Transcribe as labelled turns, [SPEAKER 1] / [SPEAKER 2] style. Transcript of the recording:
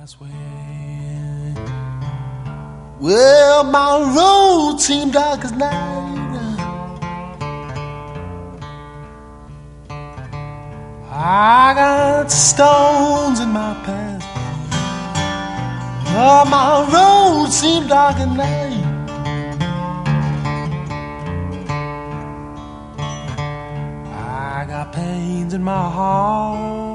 [SPEAKER 1] way. Well, my road seemed dark as night. I got stones in my path. Oh, my road seemed dark at night. I got pains in my heart.